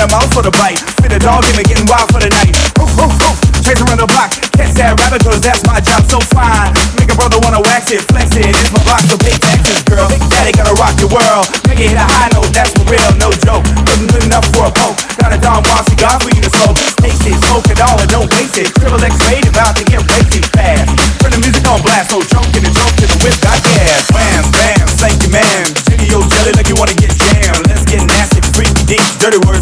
got a mouth for the bite. Spit a dog in me, getting wild for the night. Oof, oof, oof. Chase around the block, catch that rabbit, cause that's my job. So fine, make a brother wanna wax it, flex it. It's my block, so pay taxes, girl. Big Daddy gonna rock your world. Make it hit a high note, that's for real, no joke. Looking good enough for a poke. Got a Don Juan cigar for you to smoke. Taste it, smoke it all, and don't waste it. Triple X-rated, about to get racing fast. Turn the music on blast, so choking and choking, the whip got gas. Wham, bam, thank you, man. Jiggy, yo, jelly like you wanna get jammed. Let's get nasty, freaky, deep, dirty words.